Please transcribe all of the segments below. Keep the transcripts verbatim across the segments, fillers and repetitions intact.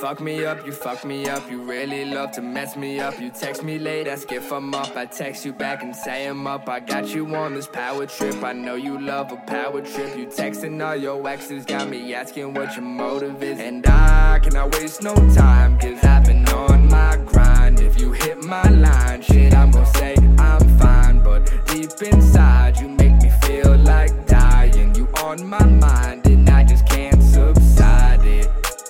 fuck me up, you fuck me up. You really love to mess me up. You text me late, ask if I'm up. I text you back and say I'm up. I got you on this power trip. I know you love a power trip. You texting all your exes, got me asking what your motive is. And I cannot waste no time, cause I've been on my grind. If you hit my line, shit, I'm gon' say I'm fine. But deep inside, you make me feel like dying. You on my mind and I just can't subside it.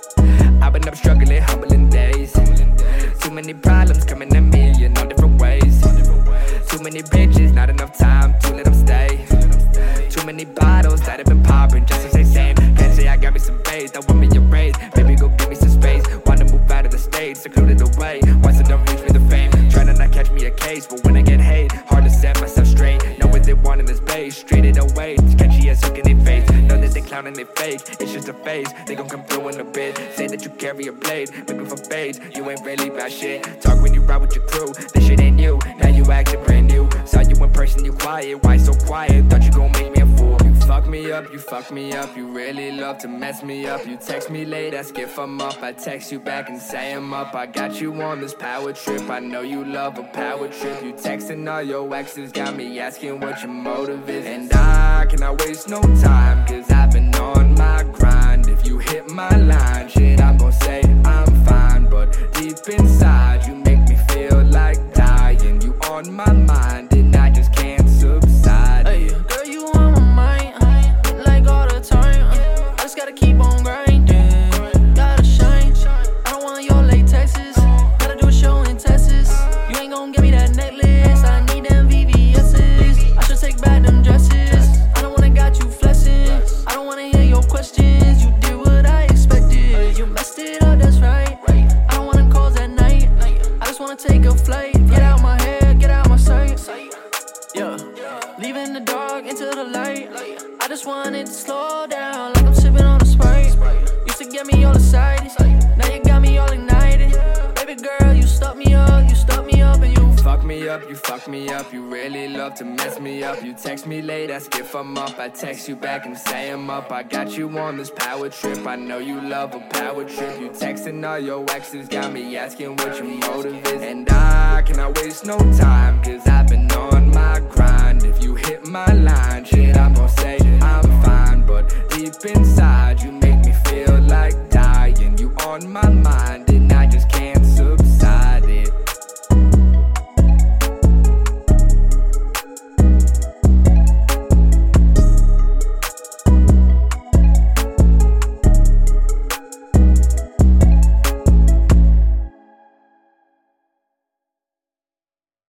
I've been up struggling, humbling days. Too many problems coming at me in all different ways. Too many bitches, not enough time to let them stay. Too many bottles that have been popping just to say same. Can't say I got me some bass, that want me a raise. Baby, go give me some space. Wanna move out of the state, secluded away. Once it don't reach me the fame, trying to not catch me a case. But when I get hate, hard to set myself straight. Know what they want in this base, straight it away. Sketchy as hook in their face. Know that they clown and they fake, it's just a phase. They gon' come through in a bit. Say that you carry a blade, maybe for fades. You ain't really about shit. Talk when you ride with your crew, this shit ain't new. Now you acting brand new. Saw you in person, you quiet. Why so quiet? Thought you gon' make me a fool. You fuck me up, you fuck me up. You really love to mess me up. You text me late, ask if I'm up. I text you back and say I'm up. I got you on this power trip. I know you love a power trip. You texting all your exes, got me asking what your motive is. And I cannot waste no time, cause I've been on my grind. If you hit my line, shit, I'm gon' say I'm fine. But deep inside, you make me feel like dying. You on my mind and I just can't subside. Hey, girl, you on my mind, like all the time. I just gotta keep on grinding, gotta shine. I don't want your latexes, gotta do a show in Texas. You ain't gon' give me that necklace, I need them V V S's. I should take back them dresses, I don't wanna got you flexing. I don't wanna hear your questions, you did what I expected. You messed it up, that's right. I don't wanna calls at night, I just wanna take a flight. Get out my head, get out my sight. Yeah, leaving the dark into the light. I just wanted to slow down, like I'm sipping on a Sprite. Used to get me all excited, now you got me all ignited. Baby girl, you stuck me up, you stuck me up, and you fuck me up, you fuck me up. You really love to mess me up. You text me late, ask if I'm up. I text you back and say I'm up. I got you on this power trip. I know you love a power trip. You texting all your exes, got me asking what your motive is. And I cannot waste no time, cause I've been on my grind. If you hit my line, shit, I'm gon' say I'm fine. But deep inside, you make me feel like dying. You on my mind